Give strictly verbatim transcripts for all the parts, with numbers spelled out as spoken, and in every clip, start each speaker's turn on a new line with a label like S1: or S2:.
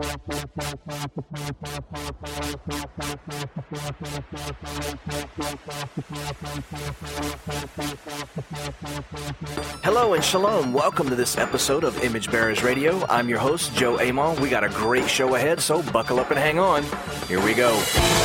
S1: Hello and shalom. Welcome to this episode of Image Bearers Radio. I'm your host, Joe Amon. We got a great show ahead, so buckle up and hang on. Here we go.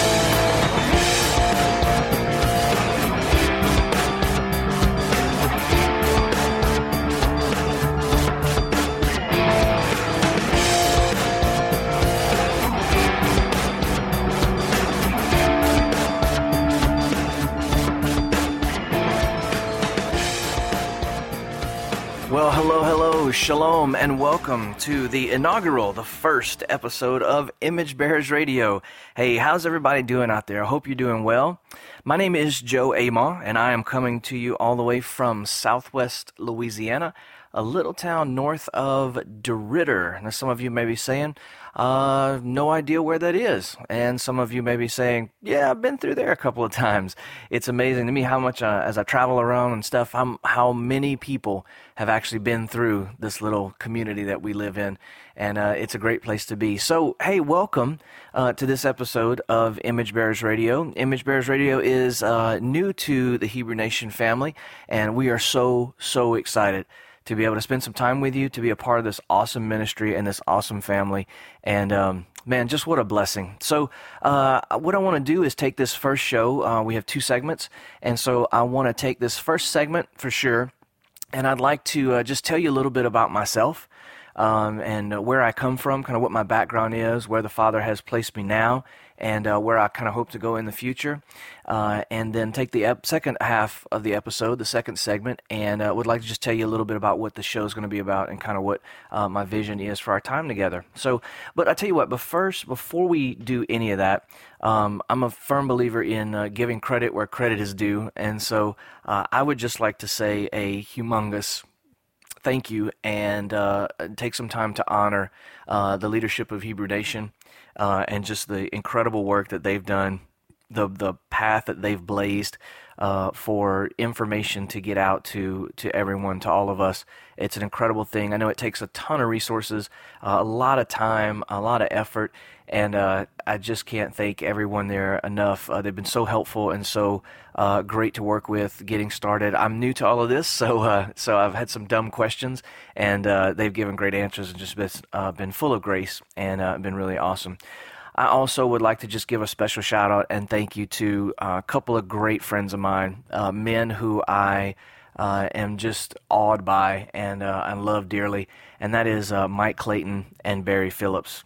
S1: Well, hello, hello, shalom, and welcome to the inaugural, the first episode of Image Bearers Radio. Hey, how's everybody doing out there? I hope you're doing well. My name is Joe Amon, and I am coming to you all the way from Southwest Louisiana, a little town north of DeRidder. Now, some of you may be saying, uh, no idea where that is. And some of you may be saying, yeah, I've been through there a couple of times. It's amazing to me how much, uh, as I travel around and stuff, how, how many people have actually been through this little community that we live in. And uh, it's a great place to be. So, hey, welcome uh, to this episode of Image Bearers Radio. Image Bearers Radio is uh, new to the Hebrew Nation family, and we are so, so excited to be able to spend some time with you, to be a part of this awesome ministry and this awesome family. And um, man, just what a blessing. So uh, what I want to do is take this first show. Uh, we have two segments. And so I want to take this first segment for sure. And I'd like to uh, just tell you a little bit about myself um, and uh, where I come from, kind of what my background is, where the Father has placed me now, and uh, where I kind of hope to go in the future. Uh, and then take the ep- second half of the episode, the second segment, and uh, would like to just tell you a little bit about what the show is going to be about and kind of what uh, my vision is for our time together. So, but I tell you what, but first, before we do any of that, um, I'm a firm believer in uh, giving credit where credit is due. And so uh, I would just like to say a humongous thank you and uh, take some time to honor uh, the leadership of Hebrew Nation uh, and just the incredible work that they've done, the the path that they've blazed uh, for information to get out to, to everyone, to all of us. It's an incredible thing. I know it takes a ton of resources, uh, a lot of time, a lot of effort, and uh, I just can't thank everyone there enough. Uh, they've been so helpful and so uh, great to work with getting started. I'm new to all of this, so uh, so I've had some dumb questions, and uh, they've given great answers and just been, uh, been full of grace and uh, been really awesome. I also would like to just give a special shout out and thank you to uh, a couple of great friends of mine, uh, men who I uh, am just awed by and uh, I love dearly, and that is uh, Mike Clayton and Barry Phillips.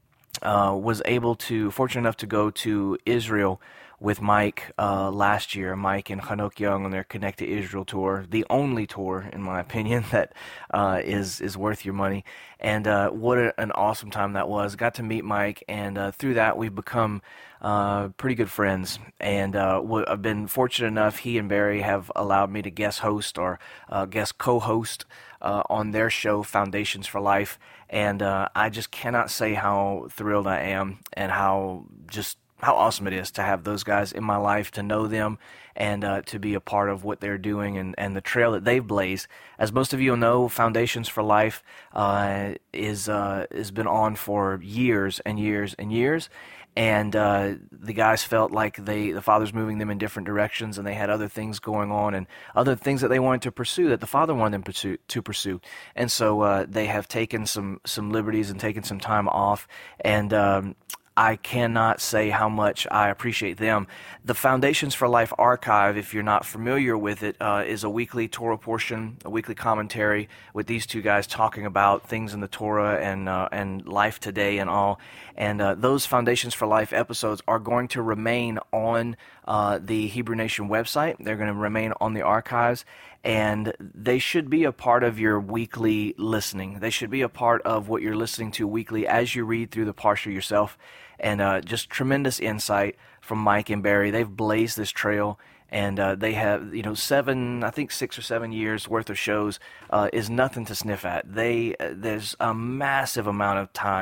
S1: Uh, was able to, fortunate enough to go to Israel with Mike uh, last year, Mike and Hanok Young on their Connect to Israel tour, the only tour, in my opinion, that uh, is is worth your money. And uh, what a, an awesome time that was. Got to meet Mike, and uh, through that we've become uh, pretty good friends. And uh, w- I've been fortunate enough, he and Barry have allowed me to guest host or uh, guest co-host uh, on their show, Foundations for Life. And uh, I just cannot say how thrilled I am and how just how awesome it is to have those guys in my life, to know them, and uh, to be a part of what they're doing and, and the trail that they've blazed. As most of you will know, Foundations for Life uh, is uh, has been on for years and years and years. And uh, the guys felt like they, the Father's moving them in different directions, and they had other things going on and other things that they wanted to pursue that the Father wanted them pursue, to pursue. And so uh, they have taken some some liberties and taken some time off. And um, I cannot say how much I appreciate them. The Foundations for Life archive, if you're not familiar with it, uh, is a weekly Torah portion, a weekly commentary with these two guys talking about things in the Torah and uh, and life today and all. And uh, those Foundations for Life episodes are going to remain on uh, the Hebrew Nation website. They're going to remain on the archives. And they should be a part of your weekly listening. They should be a part of what you're listening to weekly as you read through the Parsha yourself. And uh, just tremendous insight from Mike and Barry. They've blazed this trail, and uh, they have, you know, seven, I think six or seven years worth of shows uh, is nothing to sniff at. They uh, there's a massive amount of time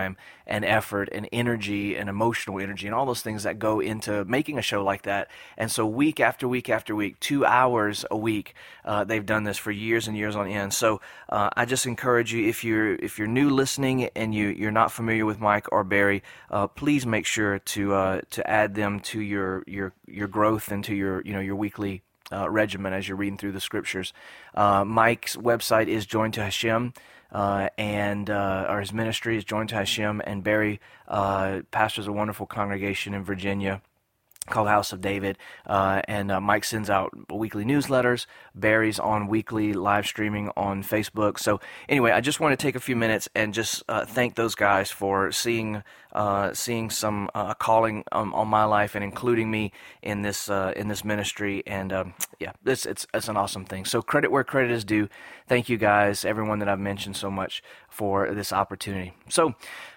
S1: and effort and energy and emotional energy and all those things that go into making a show like that. And so week after week after week, two hours a week, uh, they've done this for years and years on end. So uh, I just encourage you, if you're if you're new listening and you you're not familiar with Mike or Barry, uh, please make sure to uh, to add them to your your your growth and to your you know your weekly Uh, regimen as you're reading through the scriptures. Uh, Mike's website is Joined to Hashem, uh, and uh, or his ministry is Joined to Hashem, and Barry uh, pastors a wonderful congregation in Virginia called House of David, uh, and uh, Mike sends out weekly newsletters. Barry's on weekly live streaming on Facebook. So anyway, I just want to take a few minutes and just uh, thank those guys for seeing uh, seeing some uh, calling um, on my life and including me in this uh, in this ministry. And um, yeah, it's it's it's an awesome thing. So credit where credit is due. Thank you guys, everyone that I've mentioned so much, for this opportunity. So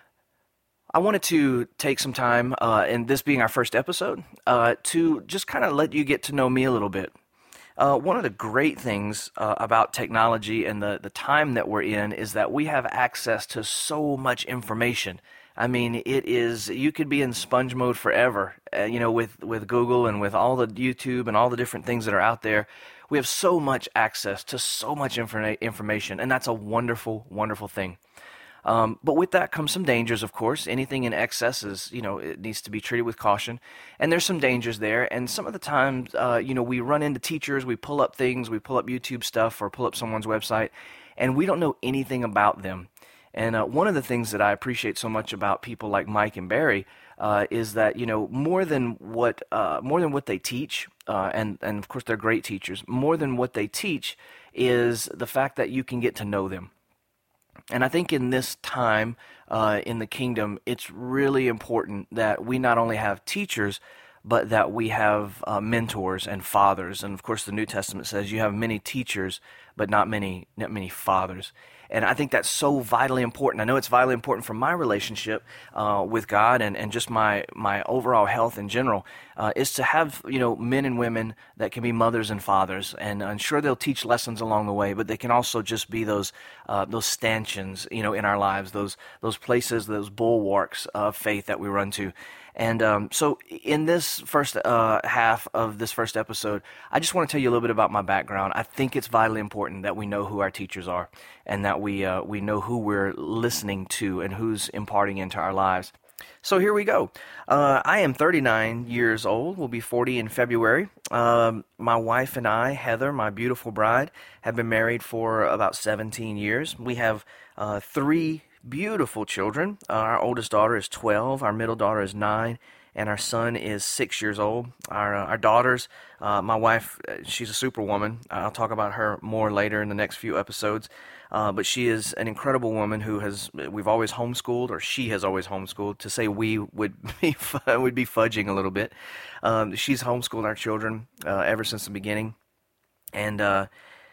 S1: I wanted to take some time, uh, and this being our first episode, uh, to just kind of let you get to know me a little bit. Uh, one of the great things uh, about technology and the, the time that we're in is that we have access to so much information. I mean, it is, you could be in sponge mode forever, uh, you know, with, with Google and with all the YouTube and all the different things that are out there. We have so much access to so much informa- information, and that's a wonderful, wonderful thing. Um, but with that comes some dangers, of course. Anything in excess is, you know, it needs to be treated with caution. And there's some dangers there. And some of the times, uh, you know, we run into teachers, we pull up things, we pull up YouTube stuff or pull up someone's website, and we don't know anything about them. And uh, one of the things that I appreciate so much about people like Mike and Barry uh, is that, you know, more than what uh, more than what they teach, uh, and, and of course they're great teachers, more than what they teach is the fact that you can get to know them. And I think in this time uh, in the kingdom, it's really important that we not only have teachers, but that we have uh, mentors and fathers. And of course, the New Testament says you have many teachers, but not many, not many fathers. And I think that's so vitally important. I know it's vitally important for my relationship uh, with God and, and just my my overall health in general, uh, is to have, you know, men and women that can be mothers and fathers. And I'm sure they'll teach lessons along the way, but they can also just be those uh, those stanchions, you know, in our lives, those those places, those bulwarks of faith that we run to. And um, so in this first uh, half of this first episode, I just want to tell you a little bit about my background. I think it's vitally important that we know who our teachers are and that we uh, we know who we're listening to and who's imparting into our lives. So here we go. Uh, I am thirty-nine years old. We'll be forty in February. Um, my wife and I, Heather, my beautiful bride, have been married for about seventeen years. We have uh, three beautiful children. Uh, our oldest daughter is twelve, our middle daughter is nine, and our son is six years old. Our uh, our daughters, uh, my wife, she's a superwoman. I'll talk about her more later in the next few episodes. Uh, but she is an incredible woman who has, we've always homeschooled, or she has always homeschooled. To say we would be would be fudging a little bit. Um, she's homeschooled our children uh, ever since the beginning, and uh,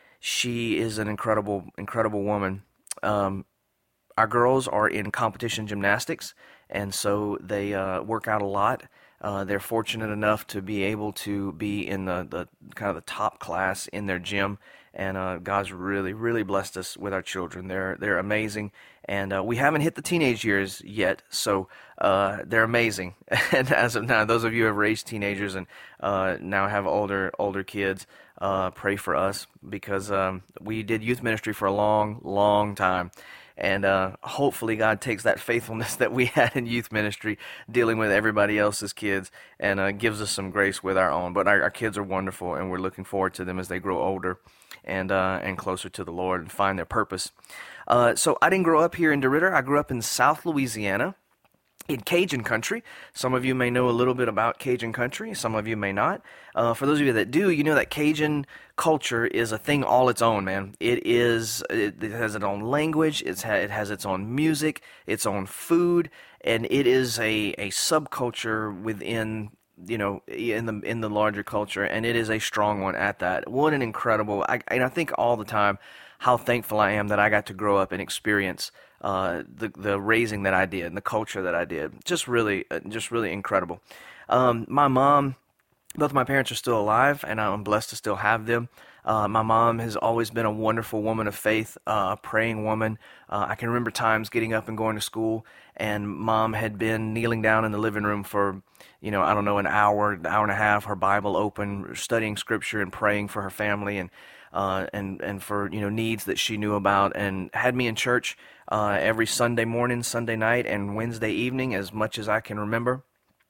S1: she is an incredible, incredible woman. Um, Our girls are in competition gymnastics, and so they uh, work out a lot. Uh, they're fortunate enough to be able to be in the, the kind of the top class in their gym, and uh, God's really, really blessed us with our children. They're they're amazing, and uh, we haven't hit the teenage years yet, so uh, they're amazing. And as of now, those of you who have raised teenagers and uh, now have older older kids, uh, pray for us, because um, we did youth ministry for a long, long time. And uh, hopefully God takes that faithfulness that we had in youth ministry, dealing with everybody else's kids, and uh, gives us some grace with our own. But our, our kids are wonderful, and we're looking forward to them as they grow older and uh, and closer to the Lord and find their purpose. Uh, so I didn't grow up here in DeRidder. I grew up in South Louisiana, in Cajun country. Some of you may know a little bit about Cajun country. Some of you may not. Uh, for those of you that do, you know that Cajun culture is a thing all its own, man. It is. It, it has its own language. It's ha- it has its own music, its own food, and it is a, a subculture within, you know, in the in the larger culture, and it is a strong one at that. What an incredible! I, and I think all the time how thankful I am that I got to grow up and experience uh, the the raising that I did and the culture that I did. Just really, just really incredible. Um, my mom, both of my parents are still alive, and I'm blessed to still have them. Uh, my mom has always been a wonderful woman of faith, uh, a praying woman. Uh, I can remember times getting up and going to school, and mom had been kneeling down in the living room for, you know, I don't know, an hour, an hour and a half, her Bible open, studying scripture and praying for her family and uh, and and for, you know, needs that she knew about, and had me in church uh, every Sunday morning, Sunday night, and Wednesday evening as much as I can remember.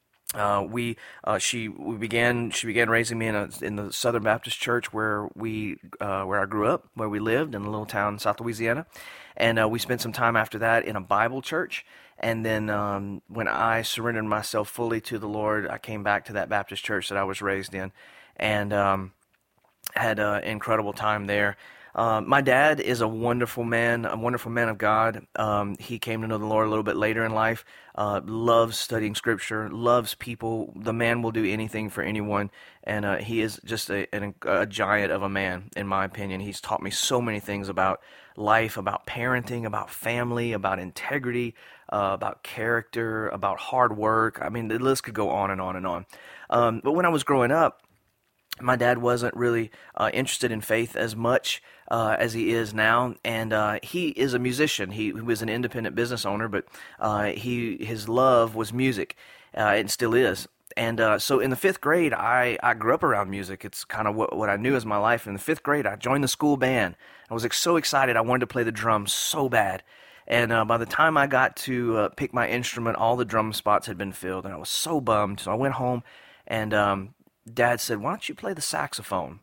S1: Uh, we uh, she we began she began raising me in a in the Southern Baptist Church where we uh, where I grew up, where we lived in a little town in South Louisiana, and uh, we spent some time after that in a Bible church. And then um, when I surrendered myself fully to the Lord, I came back to that Baptist church that I was raised in, and um, had an incredible time there. Uh, my dad is a wonderful man, a wonderful man of God. Um, he came to know the Lord a little bit later in life, uh, loves studying scripture, loves people. The man will do anything for anyone, and uh, he is just a, a, a giant of a man, in my opinion. He's taught me so many things about life, about parenting, about family, about integrity, uh, about character, about hard work. I mean, the list could go on and on and on. Um, but when I was growing up, my dad wasn't really uh, interested in faith as much uh, as he is now, and uh, he is a musician. He, he was an independent business owner, but uh, he his love was music, uh, and still is. And uh, so in the fifth grade, I, I grew up around music. It's kind of what, what I knew as my life. In the fifth grade, I joined the school band. I was like, so excited. I wanted to play the drums so bad. And uh, by the time I got to uh, pick my instrument, all the drum spots had been filled, and I was so bummed. So I went home, and um, Dad said, why don't you play the saxophone?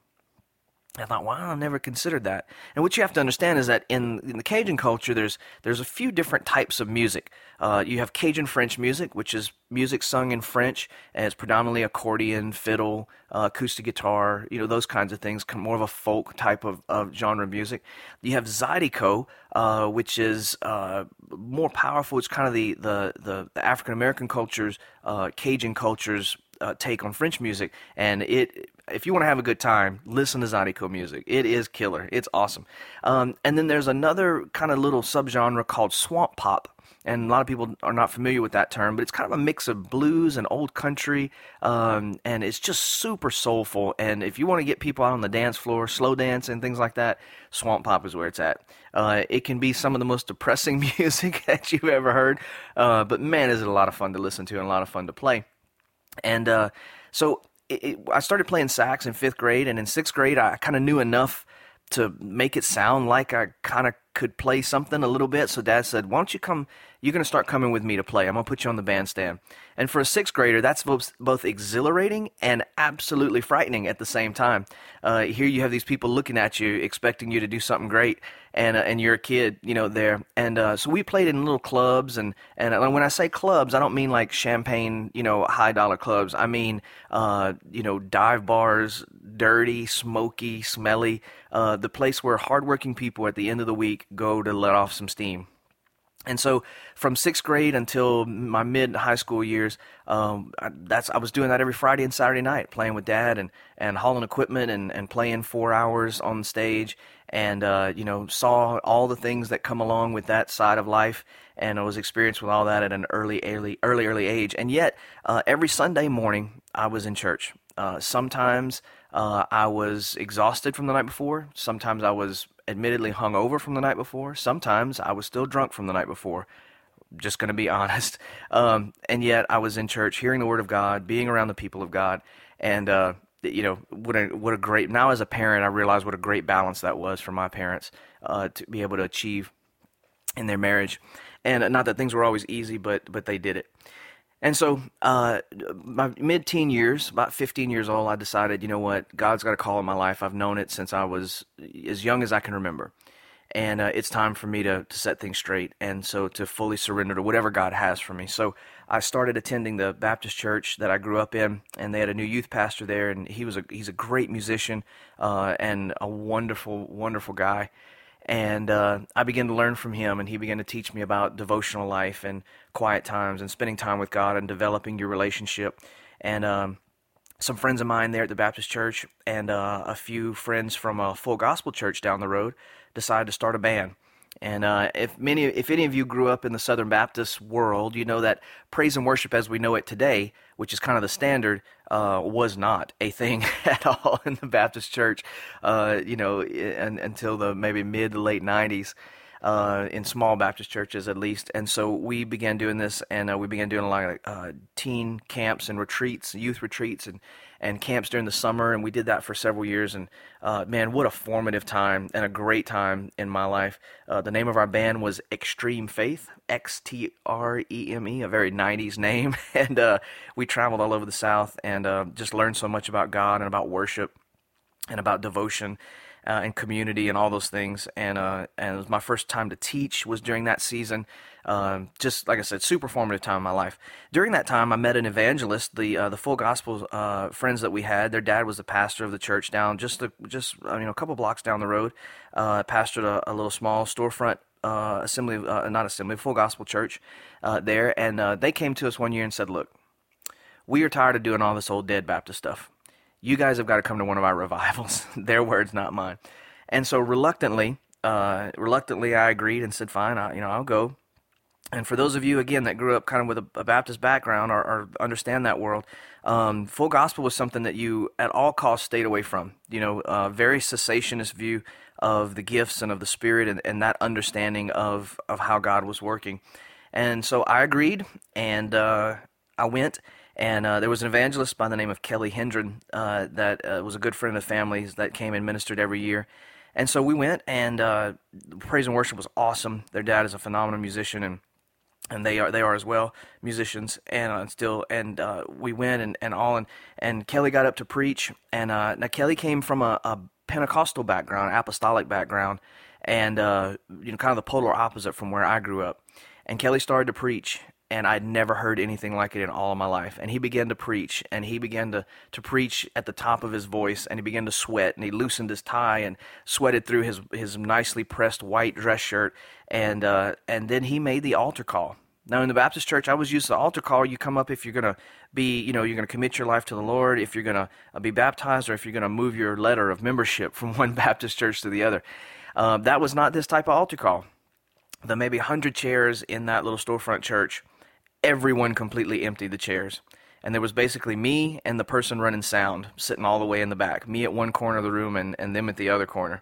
S1: I thought, wow, I never considered that. And what you have to understand is that in, in the Cajun culture, there's there's a few different types of music. Uh, you have Cajun French music, which is music sung in French, and it's predominantly accordion, fiddle, uh, acoustic guitar, you know, those kinds of things, more of a folk type of, of genre music. You have Zydeco, uh, which is uh, more powerful. It's kind of the, the, the, the African-American culture's, uh, Cajun culture's uh, take on French music, and it... If you want to have a good time, listen to Zydeco music. It is killer. It's awesome. Um, and then there's another kind of little subgenre called swamp pop. And a lot of people are not familiar with that term, but it's kind of a mix of blues and old country. Um, and it's just super soulful. And if you want to get people out on the dance floor, slow dance and things like that, swamp pop is where it's at. Uh, it can be some of the most depressing music that you've ever heard. Uh, but man, is it a lot of fun to listen to and a lot of fun to play. And uh, so... It, it, I started playing sax in fifth grade, and in sixth grade, I kind of knew enough to make it sound like I kind of could play something a little bit. So Dad said, why don't you come, you're going to start coming with me to play. I'm going to put you on the bandstand. And for a sixth grader, that's both, both exhilarating and absolutely frightening at the same time. Uh, here you have these people looking at you, expecting you to do something great, and uh, and you're a kid, you know, there. And uh, so we played in little clubs, and, and when I say clubs, I don't mean like champagne, you know, high-dollar clubs. I mean, uh, you know, dive bars, dirty, smoky, smelly, uh, the place where hardworking people at the end of the week go to let off some steam. And so from sixth grade until my mid-high school years, um, I, that's I was doing that every Friday and Saturday night, playing with Dad and, and hauling equipment and, and playing four hours on stage, and uh, you know, saw all the things that come along with that side of life, and I was experienced with all that at an early, early, early, early age. And yet, uh, every Sunday morning, I was in church. Uh, sometimes uh, I was exhausted from the night before. Sometimes I was admittedly hungover from the night before. Sometimes I was still drunk from the night before. Just going to be honest. Um, and yet I was in church, hearing the Word of God, being around the people of God, and uh, you know, what a what a great. Now as a parent, I realize what a great balance that was for my parents uh, to be able to achieve in their marriage. And not that things were always easy, but but they did it. And so, uh, my mid-teen years, about fifteen years old, I decided, you know what, God's got a call in my life. I've known it since I was as young as I can remember. And uh, it's time for me to, to set things straight, and so to fully surrender to whatever God has for me. So I started attending the Baptist church that I grew up in, and they had a new youth pastor there, and he was a he's a great musician uh, and a wonderful, wonderful guy. And uh, I began to learn from him, and he began to teach me about devotional life and quiet times and spending time with God and developing your relationship. And um, some friends of mine there at the Baptist church and uh, a few friends from a full gospel church down the road decided to start a band. And uh, if many, if any of you grew up in the Southern Baptist world, you know that praise and worship as we know it today, which is kind of the standard, uh, was not a thing at all in the Baptist church, uh, you know, in, until the maybe mid to late nineties. Uh, in small Baptist churches at least. And so we began doing this, and uh, we began doing a lot of uh, teen camps and retreats, youth retreats, and, and camps during the summer, and we did that for several years. And uh, man, what a formative time and a great time in my life. Uh, the name of our band was Extreme Faith, X T R E M E, a very nineties name. And uh, we traveled all over the South and uh, just learned so much about God and about worship and about devotion uh, and community and all those things. And uh, and it was my first time to teach was during that season. Um, just like I said, super formative time in my life. During that time, I met an evangelist. The uh, the Full Gospel uh, friends that we had, their dad was the pastor of the church down just a, just uh, you know a couple blocks down the road. Uh, pastored a, a little small storefront uh, assembly, uh, not assembly, Full Gospel church uh, there, and uh, they came to us one year and said, "Look, we are tired of doing all this old dead Baptist stuff. You guys have got to come to one of our revivals." Their words, not mine. And so reluctantly, uh, reluctantly, I agreed and said, "Fine, I, you know, I'll go." And for those of you, again, that grew up kind of with a, a Baptist background or, or understand that world, um, Full Gospel was something that you at all costs stayed away from. You know, a very cessationist view of the gifts and of the Spirit and, and that understanding of, of how God was working. And so I agreed, and uh, I went. And uh, there was an evangelist by the name of Kelly Hendren uh, that uh, was a good friend of the family's that came and ministered every year. And so we went, and uh, praise and worship was awesome. Their dad is a phenomenal musician, and and they are they are as well musicians, and uh, still. And uh, we went and, and all, and, and Kelly got up to preach. And uh, now Kelly came from a, a Pentecostal background, apostolic background, and uh, you know, kind of the polar opposite from where I grew up. And Kelly started to preach. And I'd never heard anything like it in all of my life. And he began to preach, and he began to, to preach at the top of his voice, and he began to sweat, and he loosened his tie and sweated through his his nicely pressed white dress shirt, and uh, and then he made the altar call. Now, in the Baptist church, I was used to the altar call. You come up if you're going to be, you know, you're going to commit your life to the Lord, if you're going to be baptized, or if you're going to move your letter of membership from one Baptist church to the other. Uh, that was not this type of altar call. The maybe one hundred chairs in that little storefront church, everyone completely emptied the chairs. And there was basically me and the person running sound sitting all the way in the back. Me at one corner of the room and, and them at the other corner.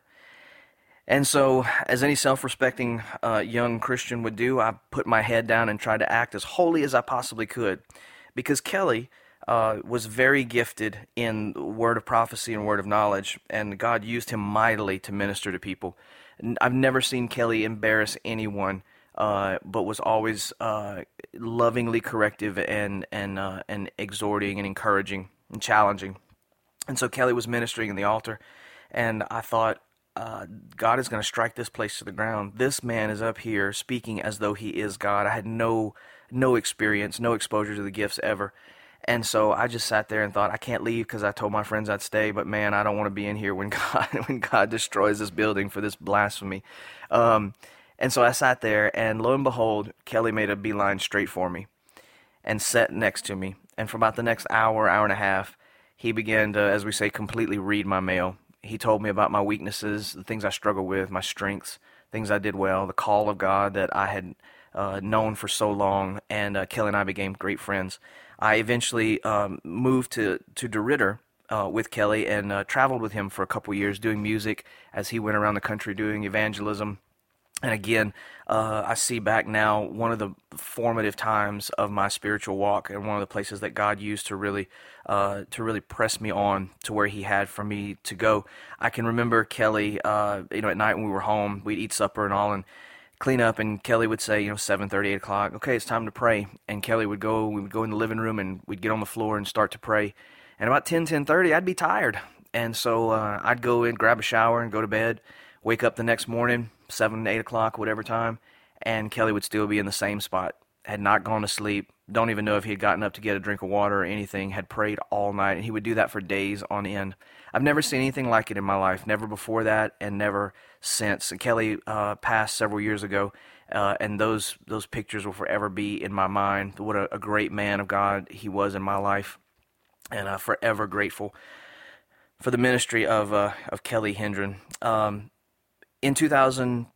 S1: And so, as any self-respecting uh, young Christian would do, I put my head down and tried to act as holy as I possibly could. Because Kelly uh, was very gifted in word of prophecy and word of knowledge. And God used him mightily to minister to people. I've never seen Kelly embarrass anyone. Uh, but was always uh, lovingly corrective and and uh, and exhorting and encouraging and challenging. And so Kelly was ministering in the altar, and I thought, uh, God is going to strike this place to the ground. This man is up here speaking as though he is God. I had no no experience, no exposure to the gifts ever. And so I just sat there and thought, I can't leave because I told my friends I'd stay, but man, I don't want to be in here when God when God destroys this building for this blasphemy. Um, And so I sat there, and lo and behold, Kelly made a beeline straight for me and sat next to me. And for about the next hour, hour and a half, he began to, as we say, completely read my mail. He told me about my weaknesses, the things I struggle with, my strengths, things I did well, the call of God that I had uh, known for so long, and uh, Kelly and I became great friends. I eventually um, moved to, to DeRidder uh, with Kelly and uh, traveled with him for a couple years doing music as he went around the country doing evangelism. And again, uh, I see back now one of the formative times of my spiritual walk, and one of the places that God used to really, uh, to really press me on to where He had for me to go. I can remember Kelly, uh, you know, at night when we were home, we'd eat supper and all, and clean up, and Kelly would say, you know, seven thirty, eight o'clock, okay, it's time to pray. And Kelly would go, we would go in the living room, and we'd get on the floor and start to pray. And about ten, ten thirty, I'd be tired, and so uh, I'd go in, grab a shower, and go to bed. Wake up the next morning, seven, eight o'clock, whatever time, and Kelly would still be in the same spot, had not gone to sleep, don't even know if he had gotten up to get a drink of water or anything, had prayed all night, and he would do that for days on end. I've never seen anything like it in my life, never before that, and never since. And Kelly uh, passed several years ago, uh, and those those pictures will forever be in my mind. What a, a great man of God he was in my life, and I'm forever grateful for the ministry of uh, of Kelly Hendren. Um, In two thousand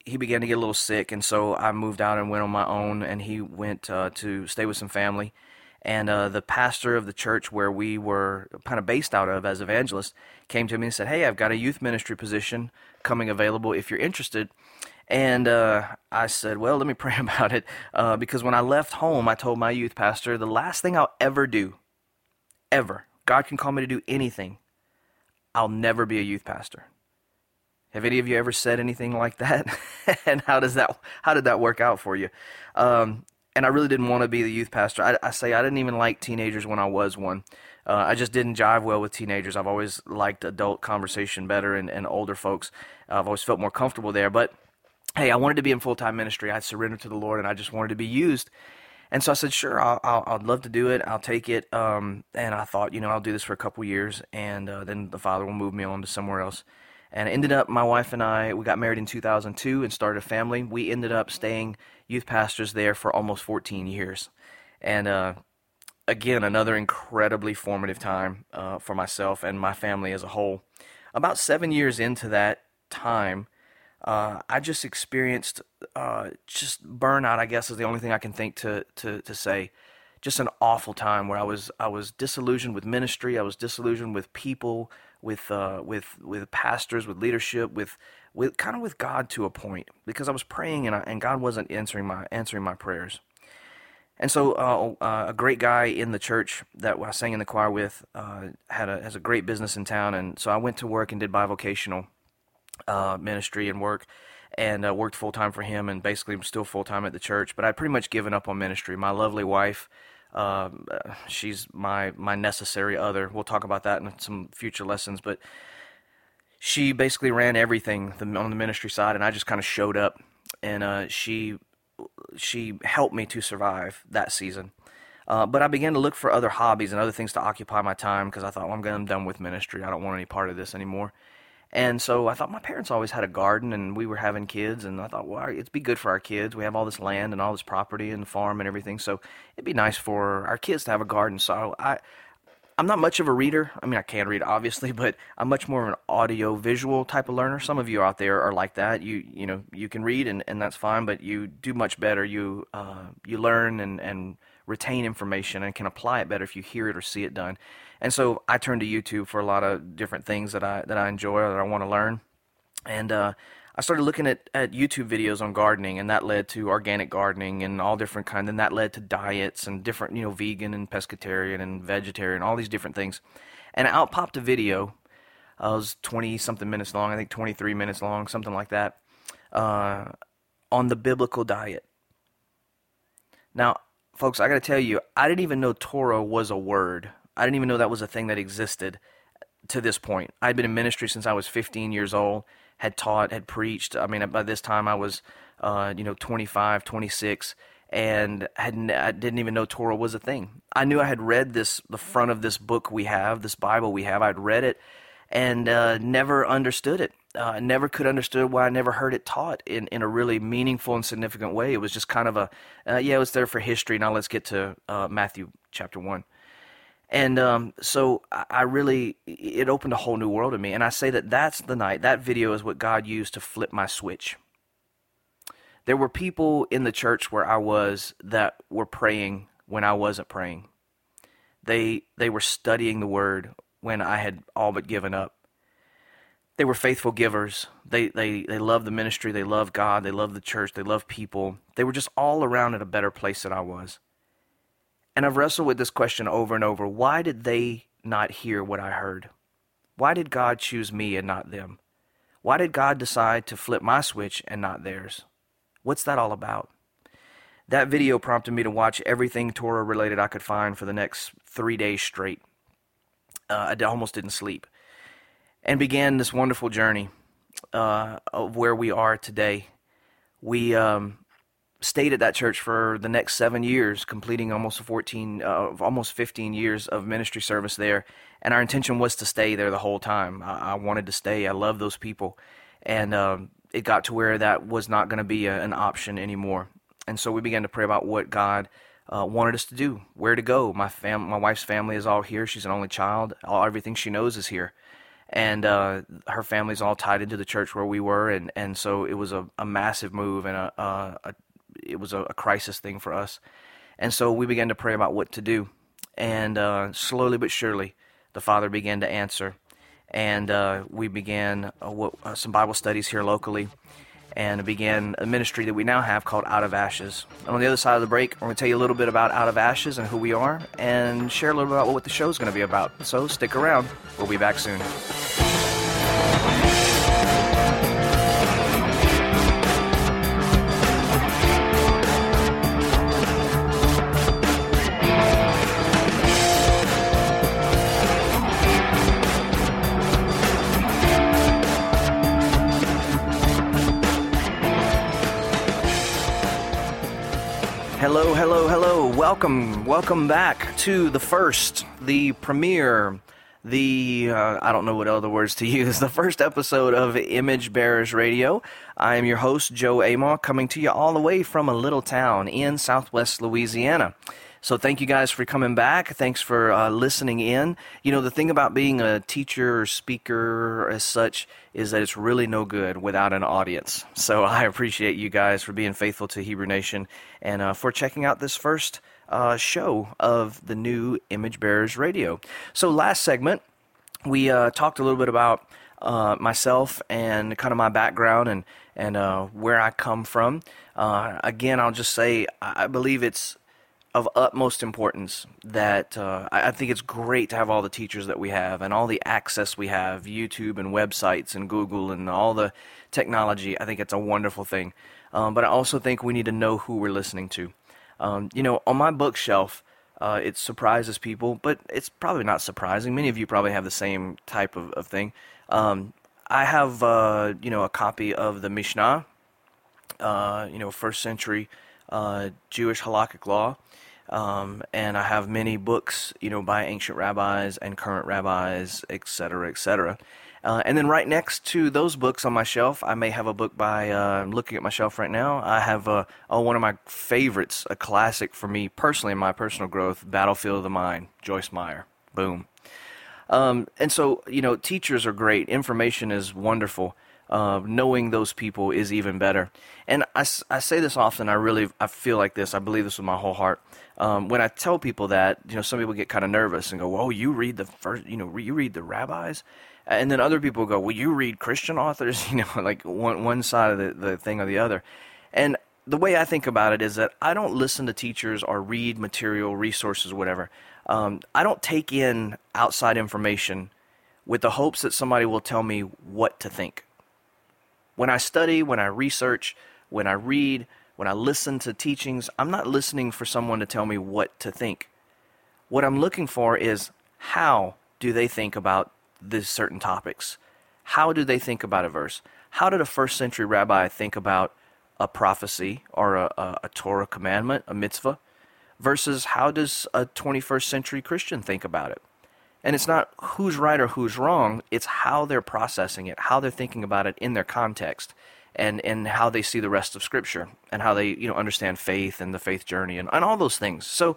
S1: he began to get a little sick, and so I moved out and went on my own, and he went uh, to stay with some family. And uh, the pastor of the church where we were kind of based out of as evangelists came to me and said, "Hey, I've got a youth ministry position coming available if you're interested." And uh, I said, "Well, let me pray about it," uh, because when I left home, I told my youth pastor, the last thing I'll ever do, ever, God can call me to do anything, I'll never be a youth pastor. Have any of you ever said anything like that? And how does that, how did that work out for you? Um, and I really didn't want to be the youth pastor. I, I say I didn't even like teenagers when I was one. Uh, I just didn't jive well with teenagers. I've always liked adult conversation better, and, and older folks. Uh, I've always felt more comfortable there. But hey, I wanted to be in full-time ministry. I surrendered to the Lord, and I just wanted to be used. And so I said, sure, I'll, I'll, I'd love to do it. I'll take it. Um, and I thought, you know, I'll do this for a couple years, and uh, then the Father will move me on to somewhere else. And it ended up, my wife and I, we got married in two thousand two and started a family. We ended up staying youth pastors there for almost fourteen years. And uh, again, another incredibly formative time uh, for myself and my family as a whole. About seven years into that time, uh, I just experienced uh, just burnout, I guess is the only thing I can think to, to, to say. Just an awful time where I was I was disillusioned with ministry. I was disillusioned with people, with uh, with with pastors, with leadership, with with kind of with God to a point, because I was praying and I, and God wasn't answering my answering my prayers. And so uh, uh, a great guy in the church that I sang in the choir with uh, had a has a great business in town, and so I went to work and did bivocational uh, ministry and work. And uh, worked full-time for him, and basically I'm still full-time at the church. But I'd pretty much given up on ministry. My lovely wife, uh, she's my my necessary other. We'll talk about that in some future lessons. But she basically ran everything on the ministry side, and I just kind of showed up. And uh, she she helped me to survive that season. Uh, but I began to look for other hobbies and other things to occupy my time, because I thought, well, I'm, I'm done with ministry. I don't want any part of this anymore. And so I thought, my parents always had a garden, and we were having kids, and I thought, well, it'd be good for our kids. We have all this land and all this property and the farm and everything, so it'd be nice for our kids to have a garden. So I, I'm not much of a reader. I mean, I can read, obviously, but I'm much more of an audio-visual type of learner. Some of you out there are like that. You you know, you can read, and, and that's fine, but you do much better. You uh, you learn and, and retain information and can apply it better if you hear it or see it done. And so I turn to YouTube for a lot of different things that I that I enjoy or that I want to learn. And uh, I started looking at, at YouTube videos on gardening, and that led to organic gardening and all different kinds. And that led to diets and different, you know, vegan and pescatarian and vegetarian, all these different things. And out popped a video. Uh, it was twenty-something minutes long, I think twenty-three minutes long, something like that, uh, on the biblical diet. Now, folks, I got to tell you, I didn't even know Torah was a word. I didn't even know that was a thing that existed to this point. I'd been in ministry since I was fifteen years old, had taught, had preached. I mean, by this time I was, uh, you know, twenty-five, twenty-six, and hadn't, I didn't even know Torah was a thing. I knew I had read this, the front of this book we have, this Bible we have. I'd read it and uh, never understood it. Uh, never could understand why I never heard it taught in, in a really meaningful and significant way. It was just kind of a, uh, yeah, it was there for history. Now let's get to uh, Matthew chapter one. And um, so I really, it opened a whole new world to me. And I say that that's the night, that video is what God used to flip my switch. There were people in the church where I was that were praying when I wasn't praying. They they were studying the Word when I had all but given up. They were faithful givers. They, they, they loved the ministry. They loved God. They loved the church. They loved people. They were just all around at a better place than I was. And I've wrestled with this question over and over. Why did they not hear what I heard? Why did God choose me and not them? Why did God decide to flip my switch and not theirs? What's that all about? That video prompted me to watch everything Torah related I could find for the next three days straight. Uh, I almost didn't sleep. And began this wonderful journey uh, of where we are today. We... Um, stayed at that church for the next seven years, completing almost fourteen, uh, almost fifteen years of ministry service there. And our intention was to stay there the whole time. I, I wanted to stay. I love those people. And um, it got to where that was not going to be a, an option anymore. And so we began to pray about what God uh, wanted us to do, where to go. My fam- my wife's family is all here. She's an only child. All, everything she knows is here. and uh, her family's all tied into the church where we were, and, and so it was a, a massive move, and a, a, a it was a, a crisis thing for us. And so we began to pray about what to do, and uh, slowly but surely, the Father began to answer, and uh, we began uh, what, uh, some Bible studies here locally, and began a ministry that we now have called Out of Ashes. And on the other side of the break, we're going to tell you a little bit about Out of Ashes and who we are, and share a little bit about what the show is going to be about. So stick around. We'll be back soon. Hello, hello, hello. Welcome, welcome back to the first, the premiere, the, uh, I don't know what other words to use, the first episode of Image Bearers Radio. I am your host, Joe Amaw, coming to you all the way from a little town in southwest Louisiana. So thank you guys for coming back. Thanks for uh, listening in. You know, the thing about being a teacher or speaker as such is that it's really no good without an audience. So I appreciate you guys for being faithful to Hebrew Nation and uh, for checking out this first uh, show of the new Image Bearers Radio. So last segment, we uh, talked a little bit about uh, myself and kind of my background and, and uh, where I come from. Uh, again, I'll just say I believe it's of utmost importance that uh, I think it's great to have all the teachers that we have and all the access we have, YouTube and websites and Google and all the technology. I think it's a wonderful thing. Um, but I also think we need to know who we're listening to. Um, you know, on my bookshelf, uh, it surprises people, but it's probably not surprising. Many of you probably have the same type of, of thing. Um, I have, uh, you know, a copy of the Mishnah, uh, you know, first century uh, Jewish halakhic law. Um, and I have many books, you know, by ancient rabbis and current rabbis, et cetera, et cetera. Uh, and then right next to those books on my shelf, I may have a book by, uh, I'm looking at my shelf right now, I have uh, oh, one of my favorites, a classic for me personally in my personal growth, Battlefield of the Mind, Joyce Meyer. Boom. Um, and so, you know, teachers are great. Information is wonderful. Uh, knowing those people is even better. And I, I say this often, I really, I feel like this, I believe this with my whole heart. Um, when I tell people that, you know, some people get kind of nervous and go, "Whoa, you read the first, you know, you read the rabbis?" And then other people go, "Well, you read Christian authors?" You know, like one one side of the, the thing or the other. And the way I think about it is that I don't listen to teachers or read material, resources, whatever. Um, I don't take in outside information with the hopes that somebody will tell me what to think. When I study, when I research, when I read, when I listen to teachings, I'm not listening for someone to tell me what to think. What I'm looking for is how do they think about these certain topics? How do they think about a verse? How did a first century rabbi think about a prophecy or a, a, a Torah commandment, a mitzvah, versus how does a twenty-first century Christian think about it? And it's not who's right or who's wrong, it's how they're processing it, how they're thinking about it in their context, and, and how they see the rest of Scripture, and how they, you know, understand faith and the faith journey, and, and all those things. So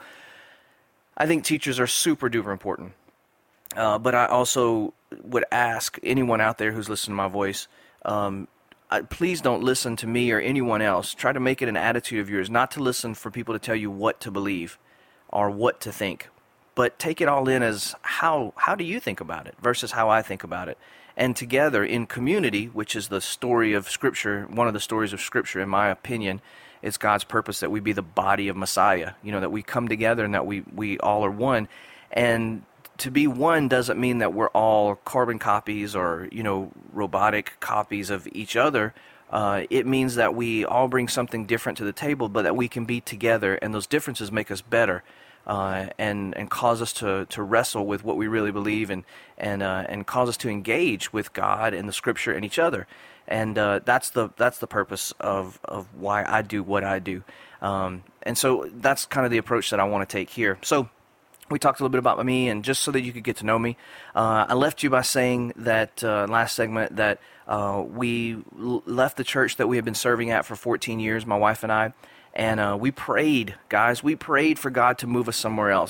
S1: I think teachers are super duper important. Uh, but I also would ask anyone out there who's listening to my voice, um, I, please don't listen to me or anyone else. Try to make it an attitude of yours not to listen for people to tell you what to believe or what to think. But take it all in as how how do you think about it versus how I think about it. And together in community, which is the story of Scripture, one of the stories of Scripture, in my opinion, it's God's purpose that we be the body of Messiah. You know, that we come together and that we, we all are one. And to be one doesn't mean that we're all carbon copies or, you know, robotic copies of each other. Uh, it means that we all bring something different to the table, but that we can be together, and those differences make us better. Uh, and and cause us to, to wrestle with what we really believe, and and uh, and cause us to engage with God and the Scripture and each other, and uh, that's the that's the purpose of, of why I do what I do, um, and so that's kind of the approach that I want to take here. So we talked a little bit about me, and just so that you could get to know me, uh, I left you by saying that uh, last segment that uh, we l- left the church that we have been serving at for fourteen years, my wife and I. And uh, we prayed, guys, we prayed for God to move us somewhere else.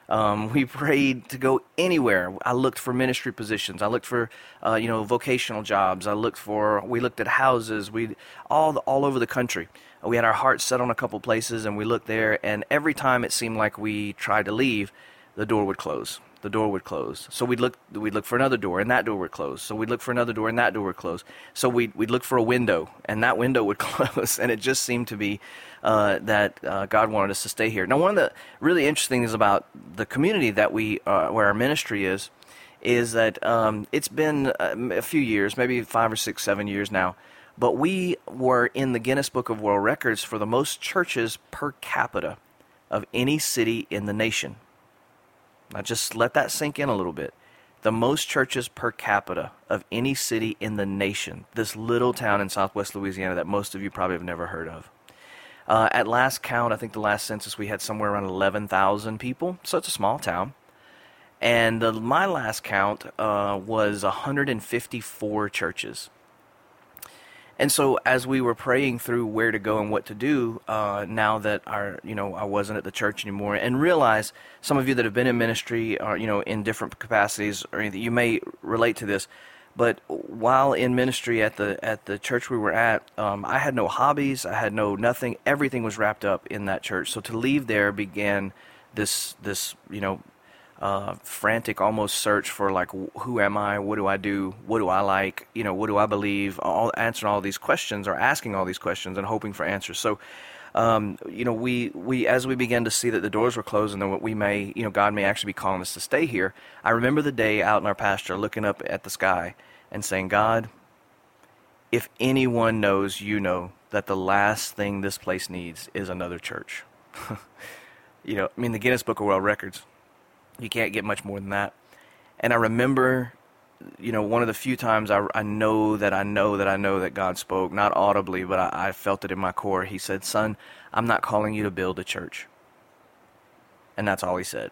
S1: Um, we prayed to go anywhere. I looked for ministry positions. I looked for, uh, you know, vocational jobs. I looked for. We looked at houses. We all the, all over the country. We had our hearts set on a couple places, and we looked there. And every time it seemed like we tried to leave, the door would close. The door would close. So we'd look. We'd look for another door, and that door would close. So we'd look for another door, and that door would close. So we'd we'd look for a window, and that window would close. And it just seemed to be uh, that uh, God wanted us to stay here. Now, one of the really interesting things about the community that we uh, where our ministry is, is that um, it's been a few years, maybe five or six, seven years now, but we were in the Guinness Book of World Records for the most churches per capita of any city in the nation. Now just let that sink in a little bit. The most churches per capita of any city in the nation. This little town in southwest Louisiana that most of you probably have never heard of. Uh, at last count, I think the last census we had somewhere around eleven thousand people. So it's a small town. And uh, my last count uh, was one hundred fifty-four churches. And so as we were praying through where to go and what to do, uh, now that our, you know, I wasn't at the church anymore, and realize some of you that have been in ministry, or, you know, in different capacities or anything, you may relate to this. But while in ministry at the at the church we were at, um, I had no hobbies, I had no nothing. Everything was wrapped up in that church. So to leave there began this this you know. Uh, frantic almost search for like, who am I? What do I do? What do I like? You know, what do I believe? All answering all these questions, or asking all these questions and hoping for answers. So, um, you know, we, we as we began to see that the doors were closing and that we may, you know, God may actually be calling us to stay here. I remember the day out in our pasture looking up at the sky and saying, God, if anyone knows, you know, that the last thing this place needs is another church. You know, I mean, the Guinness Book of World Records. You can't get much more than that. And I remember, you know, one of the few times I, I know that I know that I know that God spoke, not audibly, but I, I felt it in my core. He said, son, I'm not calling you to build a church. And that's all he said.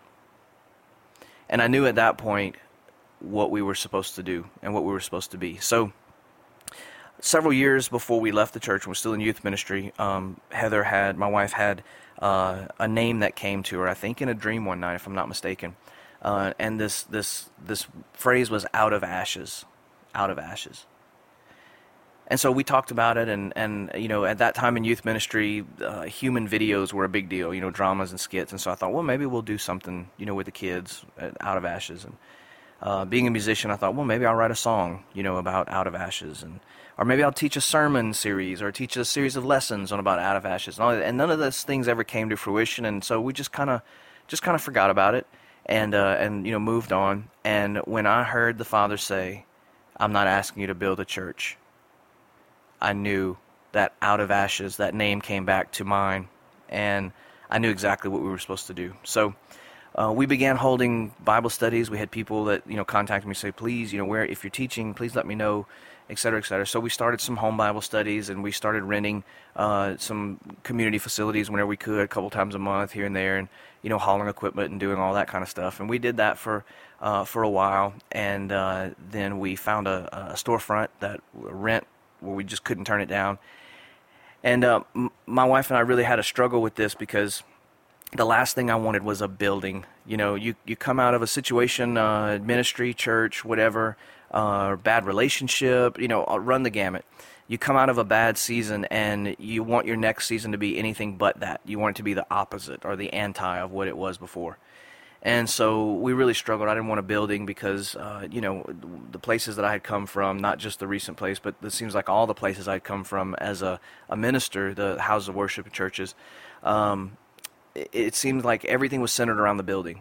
S1: And I knew at that point what we were supposed to do and what we were supposed to be. So several years before we left the church and we're still in youth ministry, um, Heather had, my wife had, Uh, a name that came to her, I think in a dream one night, if I'm not mistaken. Uh, and this this this phrase was out of ashes, out of ashes. And so we talked about it, and, and you know, at that time in youth ministry, uh, human videos were a big deal, you know, dramas and skits. And so I thought, well, maybe we'll do something, you know, with the kids, uh, out of ashes. And uh, being a musician, I thought, well, maybe I'll write a song, you know, about out of ashes. And or maybe I'll teach a sermon series, or teach a series of lessons on about out of ashes, and, all that. And none of those things ever came to fruition. And so we just kind of, just kind of forgot about it, and uh, and you know moved on. And when I heard the Father say, "I'm not asking you to build a church," I knew that out of ashes, that name came back to mind, and I knew exactly what we were supposed to do. So uh, we began holding Bible studies. We had people that you know contact me, say, "Please, you know, where if you're teaching, please let me know." Et cetera, et cetera. So we started some home Bible studies, and we started renting uh, some community facilities whenever we could, a couple times a month here and there, and you know, hauling equipment and doing all that kind of stuff. And we did that for uh, for a while, and uh, then we found a, a storefront that rent where we just couldn't turn it down. And uh, m- my wife and I really had a struggle with this, because the last thing I wanted was a building. You know, you you come out of a situation, uh, ministry, church, whatever. Uh, bad relationship, you know, run the gamut. You come out of a bad season and you want your next season to be anything but that. You want it to be the opposite or the anti of what it was before. And so we really struggled. I didn't want a building because, uh, you know, the places that I had come from, not just the recent place, but it seems like all the places I'd come from as a, a minister, the houses of worship churches, um, it, it seemed like everything was centered around the building.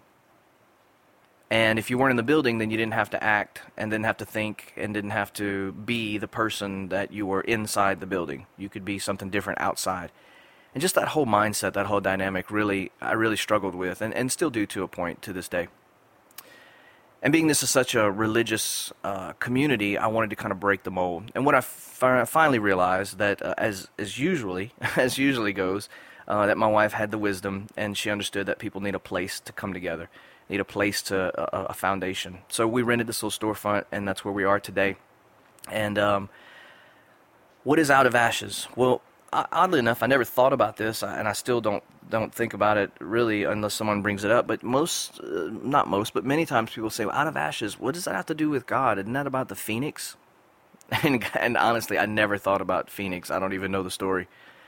S1: And if you weren't in the building, then you didn't have to act and didn't have to think and didn't have to be the person that you were inside the building. You could be something different outside. And just that whole mindset, that whole dynamic, really, I really struggled with, and, and still do to a point to this day. And being this is such a religious uh, community, I wanted to kind of break the mold. And what I fi- finally realized that, uh, as as usually as usually goes, uh, that my wife had the wisdom, and she understood that people need a place to come together. Need a place to a, a foundation. So we rented this little storefront, and that's where we are today. And um, what is out of ashes? Well, oddly enough, I never thought about this, and I still don't don't think about it really unless someone brings it up. But most, uh, not most, but many times people say, well, "Out of ashes, what does that have to do with God? Isn't that about the phoenix?" And, and honestly, I never thought about phoenix. I don't even know the story.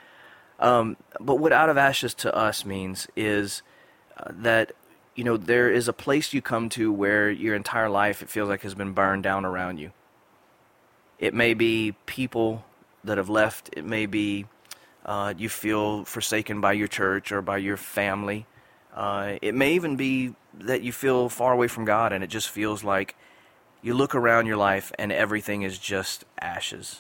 S1: Um, but what out of ashes to us means is uh, that, you know, there is a place you come to where your entire life, it feels like, has been burned down around you. It may be people that have left. It may be uh, you feel forsaken by your church or by your family. Uh, it may even be that you feel far away from God, and it just feels like you look around your life and everything is just ashes.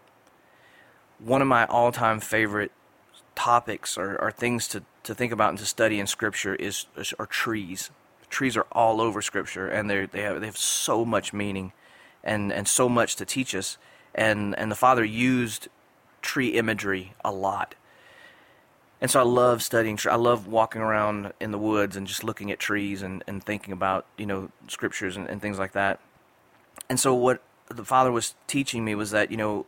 S1: One of my all-time favorite topics or, or things to, to think about and to study in Scripture is are trees. Trees are all over Scripture, and they they have they have so much meaning, and, and so much to teach us. And and the Father used tree imagery a lot. And so I love studying. I love walking around in the woods and just looking at trees and, and thinking about, you know, scriptures and, and things like that. And so what the Father was teaching me was that, you know,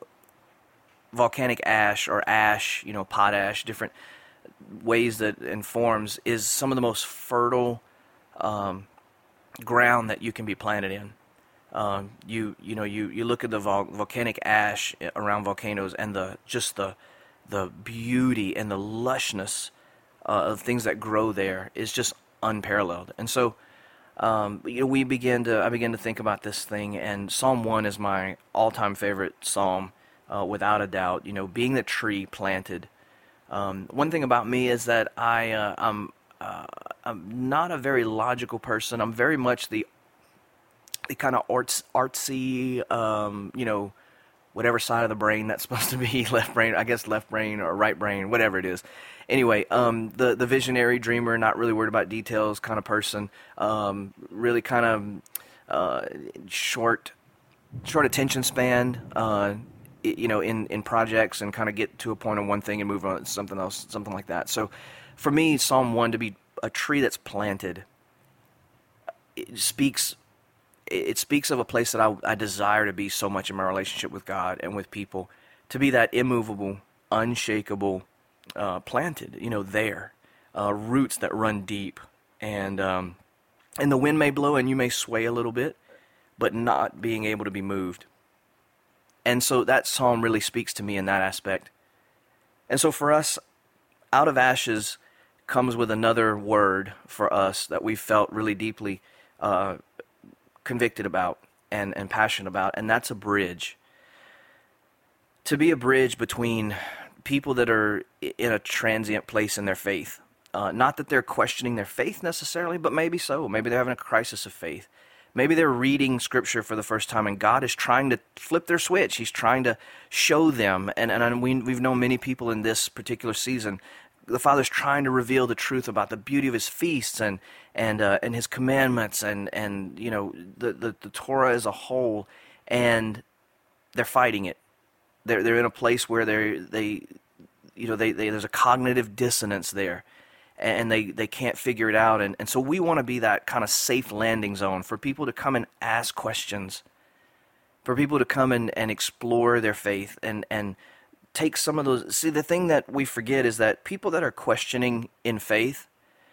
S1: volcanic ash or ash, you know, potash, different ways that and forms is some of the most fertile um, ground that you can be planted in. Um, you you know you, you look at the vol- volcanic ash around volcanoes and the just the the beauty and the lushness uh, of things that grow there is just unparalleled. And so um, you know, we begin to I began to think about this thing, and Psalm one is my all-time favorite psalm, uh, without a doubt. You know, being the tree planted. Um, one thing about me is that I uh, I'm uh, I'm not a very logical person. I'm very much the the kind of arts, artsy, um, you know, whatever side of the brain that's supposed to be, left brain, I guess left brain or right brain, whatever it is. Anyway, um, the, the visionary, dreamer, not really worried about details kind of person, um, really kind of uh, short, short attention span, uh, you know, in, in projects, and kind of get to a point on one thing and move on to something else, something like that. So for me, Psalm one, to be a tree that's planted, it speaks it speaks of a place that I, I desire to be so much in my relationship with God and with people, to be that immovable, unshakable, uh, planted, you know, there, uh, roots that run deep, and um, and the wind may blow and you may sway a little bit, but not being able to be moved. And so that psalm really speaks to me in that aspect. And so for us, out of ashes comes with another word for us that we felt really deeply uh, convicted about and, and passionate about, and that's a bridge. To be a bridge between people that are in a transient place in their faith. Uh, not that they're questioning their faith necessarily, but maybe so. Maybe they're having a crisis of faith. Maybe they're reading Scripture for the first time, and God is trying to flip their switch. He's trying to show them, and, and we, we've known many people in this particular season, the Father's trying to reveal the truth about the beauty of His feasts and and uh, and His commandments and and you know the, the the Torah as a whole, and they're fighting it. They're they're in a place where they they you know they, they there's a cognitive dissonance there, and they, they can't figure it out. And, and so we want to be that kind of safe landing zone for people to come and ask questions, for people to come and, and explore their faith and and take some of those. See, the thing that we forget is that people that are questioning in faith,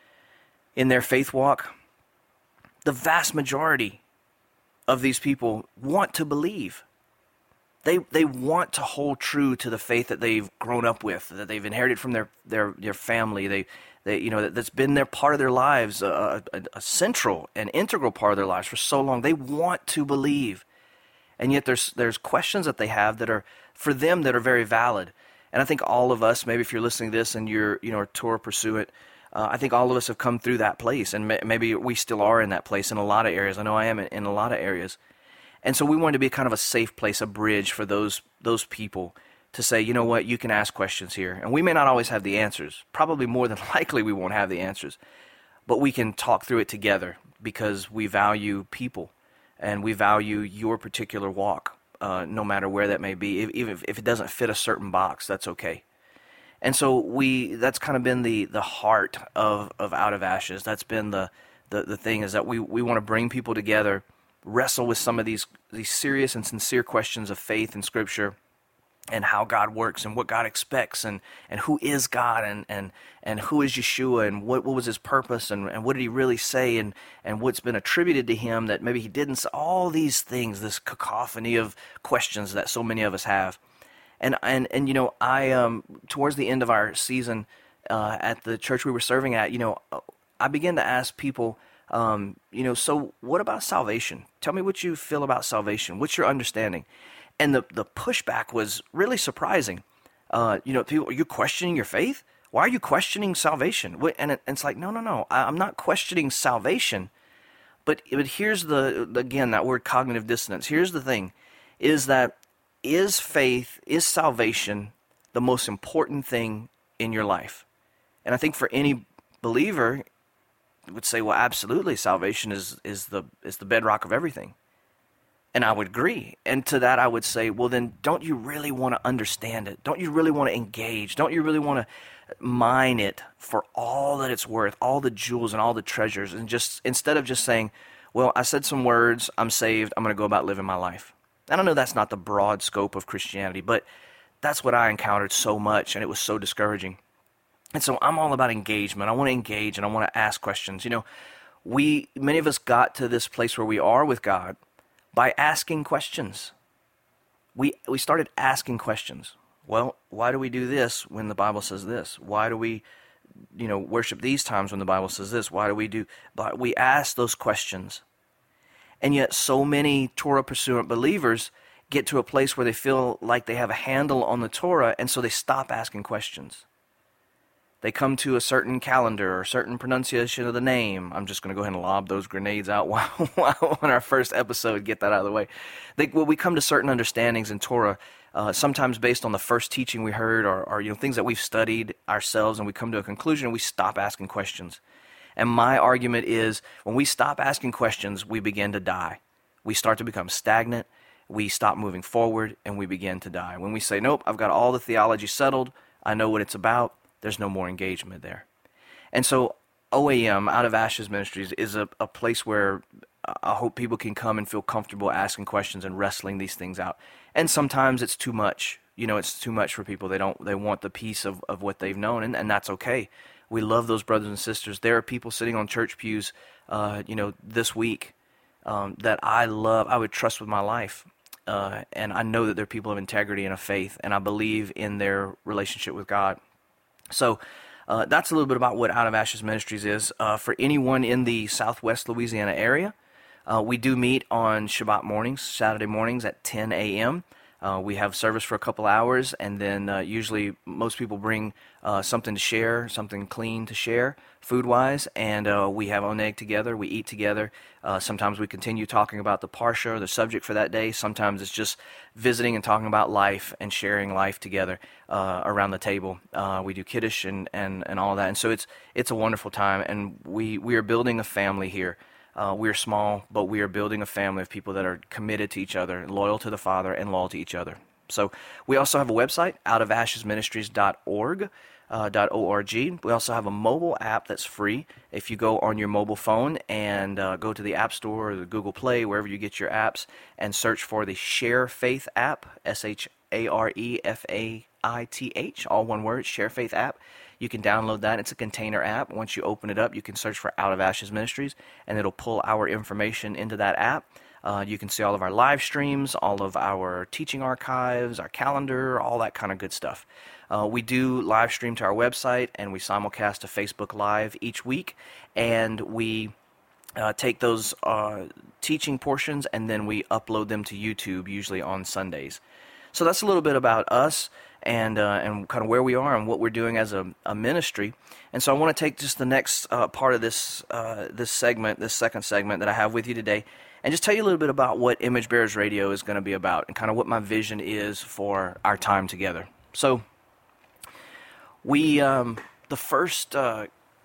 S1: in their faith walk, the vast majority of these people want to believe. They they want to hold true to the faith that they've grown up with, that they've inherited from their their, their family. They they you know that's been their part of their lives, a, a, a central and integral part of their lives for so long. They want to believe, and yet there's there's questions that they have that are for them that are very valid. And I think all of us, maybe if you're listening to this and you're you know a Torah pursuant, uh, I think all of us have come through that place, and may, maybe we still are in that place in a lot of areas. I know I am in, in a lot of areas. And so we wanted to be kind of a safe place, a bridge for those those people to say, you know what, you can ask questions here. And we may not always have the answers. Probably more than likely we won't have the answers. But we can talk through it together because we value people and we value your particular walk, uh, no matter where that may be. If, even if, if it doesn't fit a certain box, that's okay. And so we that's kind of been the, the heart of, of Out of Ashes. That's been the, the, the thing is that we, we want to bring people together, wrestle with some of these these serious and sincere questions of faith and Scripture, and how God works and what God expects and, and who is God and, and, and who is Yeshua and what, what was his purpose and, and what did he really say and, and what's been attributed to him that maybe he didn't say, all these things, this cacophony of questions that so many of us have. And, and, and you know, I, um, towards the end of our season uh, at the church we were serving at, you know, I began to ask people, um, you know, so what about salvation? Tell me what you feel about salvation. What's your understanding? And the, the pushback was really surprising. Uh, you know, people, are you questioning your faith? Why are you questioning salvation? And, it, and it's like, no, no, no. I, I'm not questioning salvation. But, but here's the, again, that word cognitive dissonance. Here's the thing, is that is faith, is salvation the most important thing in your life? And I think for any believer, would say, well, absolutely, salvation is, is the is the bedrock of everything. And I would agree. And to that I would say, well, then don't you really want to understand it? Don't you really want to engage? Don't you really want to mine it for all that it's worth, all the jewels and all the treasures, and just instead of just saying, well, I said some words, I'm saved, I'm going to go about living my life. And I know that's not the broad scope of Christianity, but that's what I encountered so much, and it was so discouraging. And so I'm all about engagement. I want to engage, and I want to ask questions. You know, we many of us got to this place where we are with God by asking questions. We we started asking questions. Well, why do we do this when the Bible says this? Why do we, you know, worship these times when the Bible says this? Why do we do? But we ask those questions. And yet so many Torah pursuant believers get to a place where they feel like they have a handle on the Torah, and so they stop asking questions. They come to a certain calendar or a certain pronunciation of the name. I'm just going to go ahead and lob those grenades out while, while on our first episode, get that out of the way. They, well, we come to certain understandings in Torah, uh, sometimes based on the first teaching we heard or, or you know things that we've studied ourselves, and we come to a conclusion and we stop asking questions. And my argument is when we stop asking questions, we begin to die. We start to become stagnant. We stop moving forward, and we begin to die. When we say, nope, I've got all the theology settled, I know what it's about, there's no more engagement there. And so O A M, Out of Ashes Ministries, is a, a place where I hope people can come and feel comfortable asking questions and wrestling these things out. And sometimes it's too much. You know, it's too much for people. They don't. They want the piece of, of what they've known, and, and that's okay. We love those brothers and sisters. There are people sitting on church pews, uh, you know, this week um, that I love, I would trust with my life. Uh, and I know that they're people of integrity and of faith, and I believe in their relationship with God. So uh, that's a little bit about what Out of Ashes Ministries is. Uh, for anyone in the Southwest Louisiana area, uh, we do meet on Shabbat mornings, Saturday mornings at ten a.m. Uh, we have service for a couple hours, and then uh, usually most people bring uh, something to share, something clean to share, food-wise, and uh, we have oneg together, we eat together. Uh, sometimes we continue talking about the parsha, the subject for that day. Sometimes it's just visiting and talking about life and sharing life together uh, around the table. Uh, we do kiddush and, and, and all of that, and so it's it's a wonderful time, and we, we are building a family here. Uh, we are small, but we are building a family of people that are committed to each other, loyal to the Father, and loyal to each other. So we also have a website, out of ashes ministries dot org. Uh, .org. We also have a mobile app that's free. If you go on your mobile phone and uh, go to the App Store or the Google Play, wherever you get your apps, and search for the Share Faith app, S H A R E F A I T H, all one word, Share Faith app. You can download that. It's a container app. Once you open it up, you can search for Out of Ashes Ministries, and it'll pull our information into that app. Uh, you can see all of our live streams, all of our teaching archives, our calendar, all that kind of good stuff. Uh, we do live stream to our website, and we simulcast to Facebook Live each week, and we uh, take those uh, teaching portions, and then we upload them to YouTube, usually on Sundays. So that's a little bit about us and uh, and kind of where we are and what we're doing as a, a ministry. And so I want to take just the next uh, part of this uh, this segment, this second segment that I have with you today, and just tell you a little bit about what Image Bearers Radio is going to be about and kind of what my vision is for our time together. So we, um, the first uh,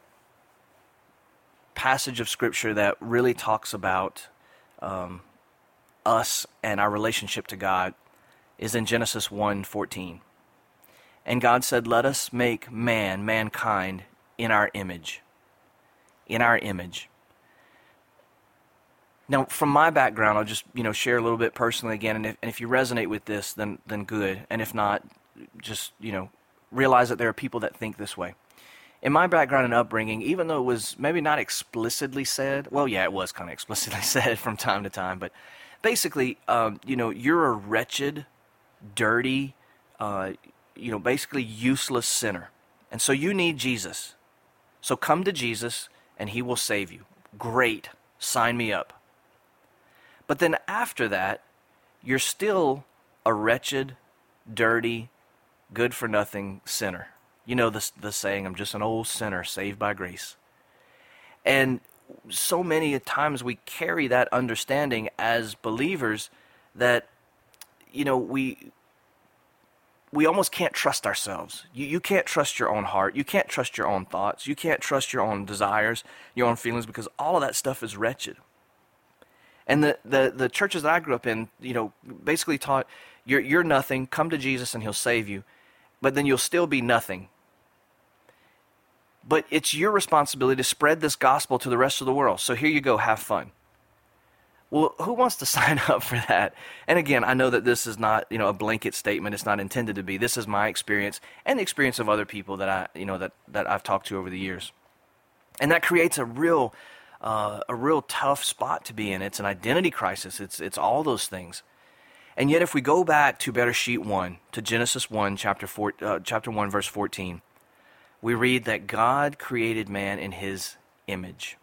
S1: passage of Scripture that really talks about um, us and our relationship to God is in Genesis one fourteen. And God said, let us make man, mankind, in our image. In our image. Now, from my background, I'll just, you know, share a little bit personally again, and if, and if you resonate with this, then then good, and if not, just, you know, realize that there are people that think this way. In my background and upbringing, even though it was maybe not explicitly said, well, yeah, it was kind of explicitly said from time to time, but basically, um, you know, you're a wretched, dirty, uh, you know, basically useless sinner, and so you need Jesus. So come to Jesus, and he will save you. Great, sign me up. But then after that, you're still a wretched, dirty, good-for-nothing sinner. You know the, the saying, I'm just an old sinner saved by grace. And so many times we carry that understanding as believers that, you know, we we almost can't trust ourselves. You, you can't trust your own heart. You can't trust your own thoughts. You can't trust your own desires, your own feelings, because all of that stuff is wretched. And the, the, the churches that I grew up in, you know, basically taught, you're, you're nothing, come to Jesus and he'll save you, but then you'll still be nothing. But it's your responsibility to spread this gospel to the rest of the world. So here you go, have fun. Well, who wants to sign up for that? And again, I know that this is not, you know, a blanket statement. It's not intended to be. This is my experience and the experience of other people that I, you know, that, that I've talked to over the years. And that creates a real Uh, a real tough spot to be in. It's an identity crisis. It's it's all those things. And yet if we go back to Bereshit one, to Genesis one, chapter four, uh, chapter one, verse fourteen, we read that God created man in his image.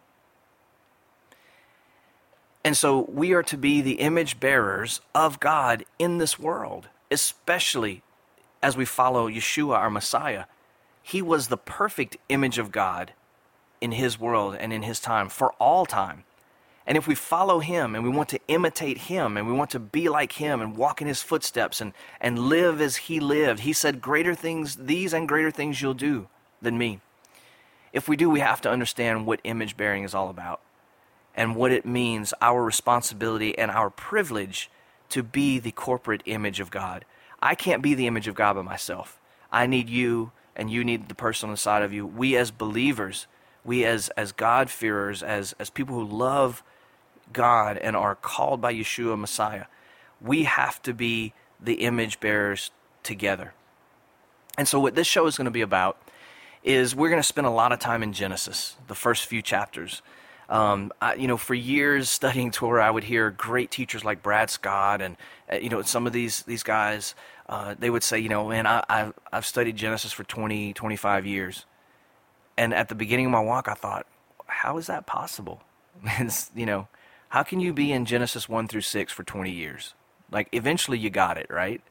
S1: And so we are to be the image bearers of God in this world, especially as we follow Yeshua, our Messiah. He was the perfect image of God in his world and in his time, for all time. And if we follow him and we want to imitate him and we want to be like him and walk in his footsteps and, and live as he lived, he said, greater things, these and greater things you'll do than me. If we do, we have to understand what image bearing is all about and what it means, our responsibility and our privilege to be the corporate image of God. I can't be the image of God by myself. I need you, and you need the person inside of you. We as believers, we as, as God-fearers, as, as people who love God and are called by Yeshua Messiah, we have to be the image bearers together. And so what this show is going to be about is we're going to spend a lot of time in Genesis, the first few chapters. Um, I, you know, for years studying Torah, I would hear great teachers like Brad Scott and, uh, you know, some of these these guys, uh, they would say, you know, man, I, I've, I've studied Genesis for twenty, twenty-five years. And at the beginning of my walk, I thought, how is that possible? You know, how can you be in Genesis one through six for twenty years? Like, eventually you got it, right?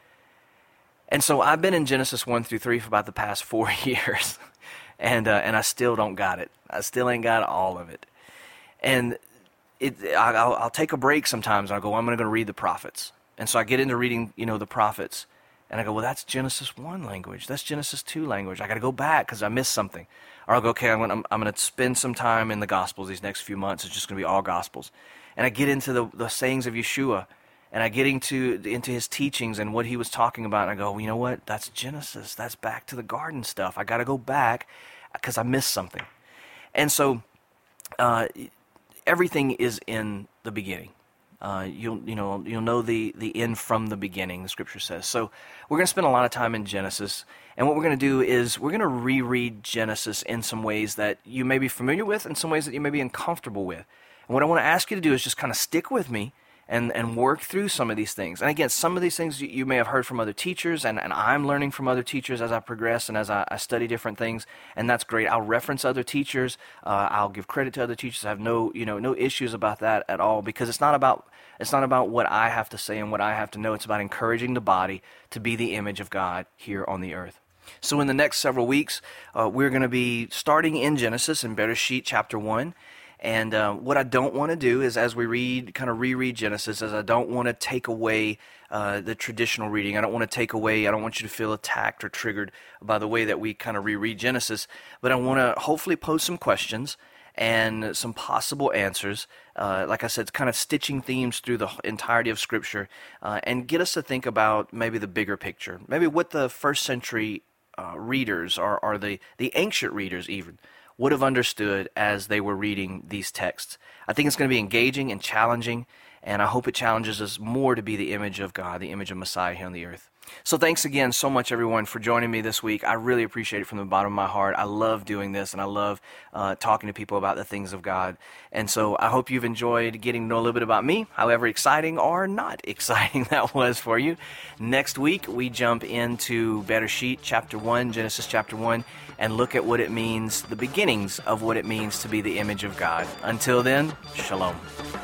S1: And so I've been in Genesis one through three for about the past four years. And uh, and I still don't got it. I still ain't got all of it. And it, I'll, I'll take a break sometimes. And I'll go, I'm going to read the prophets. And so I get into reading, you know, the prophets. And I go, well, that's Genesis one language. That's Genesis two language. I got to go back because I missed something. Or I'll go, okay, I'm going I'm, I'm to spend some time in the Gospels these next few months. It's just going to be all Gospels. And I get into the, the sayings of Yeshua. And I get into, into his teachings and what he was talking about. And I go, well, you know what? That's Genesis. That's back to the garden stuff. I got to go back because I missed something. And so uh, everything is in the beginning. Uh, you'll you know you'll know the the end from the beginning, the scripture says. So we're going to spend a lot of time in Genesis, and what we're going to do is we're going to reread Genesis in some ways that you may be familiar with, and some ways that you may be uncomfortable with. And what I want to ask you to do is just kind of stick with me and and work through some of these things. And again, some of these things you, you may have heard from other teachers, and, and I'm learning from other teachers as I progress and as I, I study different things, and that's great. I'll reference other teachers. Uh, I'll give credit to other teachers. I have no you know no issues about that at all, because it's not about It's not about what I have to say and what I have to know. It's about encouraging the body to be the image of God here on the earth. So in the next several weeks, uh, we're going to be starting in Genesis in Bereshit chapter one. And uh, what I don't want to do is, as we read, kind of reread Genesis, is I don't want to take away uh, the traditional reading. I don't want to take away, I don't want you to feel attacked or triggered by the way that we kind of reread Genesis. But I want to hopefully pose some questions and some possible answers. Uh, like I said, it's kind of stitching themes through the entirety of Scripture, uh, and get us to think about maybe the bigger picture, maybe what the first century uh, readers, or, or the, the ancient readers even, would have understood as they were reading these texts. I think it's going to be engaging and challenging, and I hope it challenges us more to be the image of God, the image of Messiah here on the earth. So thanks again so much, everyone, for joining me this week. I really appreciate it from the bottom of my heart. I love doing this, and I love uh, talking to people about the things of God. And so I hope you've enjoyed getting to know a little bit about me, however exciting or not exciting that was for you. Next week, we jump into Bereshit chapter one, Genesis chapter one, and look at what it means, the beginnings of what it means to be the image of God. Until then, shalom.